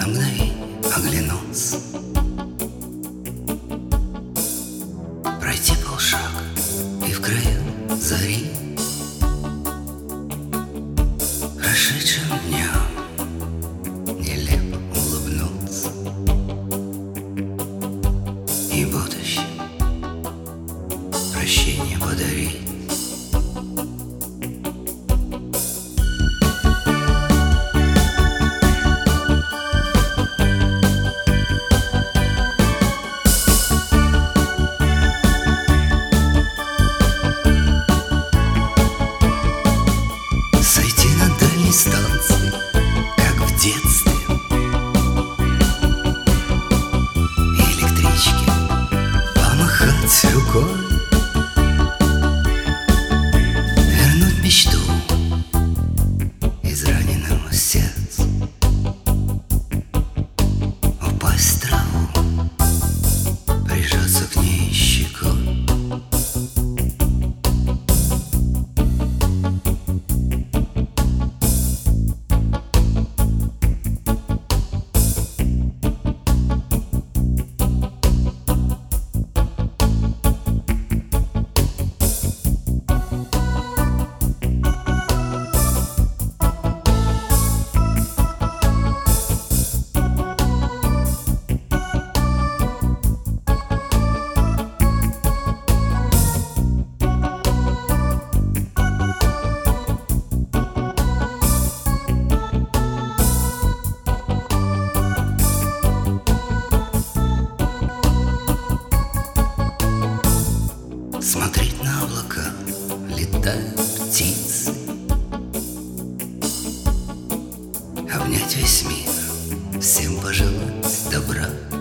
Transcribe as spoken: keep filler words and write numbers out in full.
На мгновение оглянулся, пройти полшага и в краю зари прошедшим днем нелепо улыбнулся и будущее прощение подарить. Станции, как в детстве, электрички, помахать рукой, вернуть мечту израненному сердцу, упасть в траву, прижаться к ней щекой. Смотреть на облака, летают птицы, обнять весь мир, всем пожелать добра.